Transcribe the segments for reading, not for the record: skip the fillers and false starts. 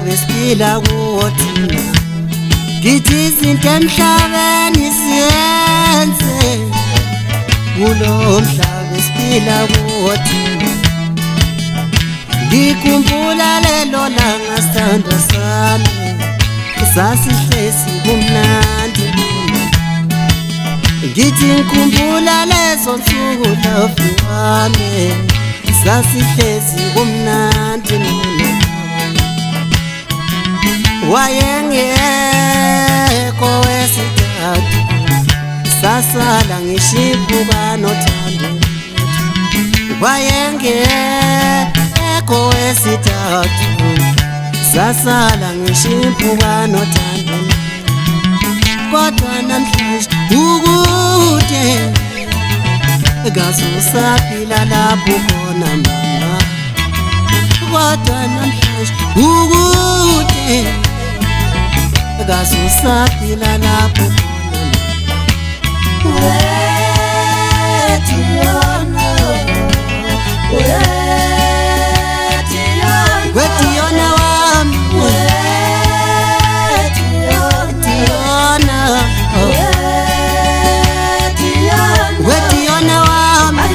umhlaba esiphila kuwo thina ngithi izinto emhlabeni siyenze kulo mhlaba esiphila kuwo thina ngikhumbula lelo langa sithandwa sami sasihlezi kumnandi ngithi ngikhumbula lezo nsuku lafi wami sasihlezi kumnandi wayengekho wesithathu sasala ngishiphuka nothando wayengekho wesithathu sasala ngishiphuka nothando kodwa namhlanje ukude kazusaphila lapho khona mama kodwa namhlanje ukude kazusaphila lapho khona wetiyona wami wetiyona wami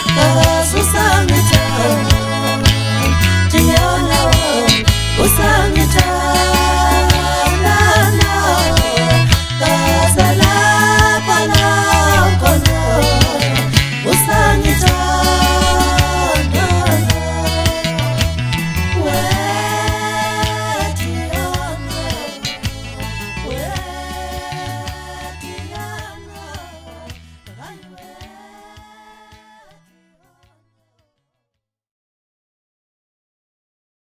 Usang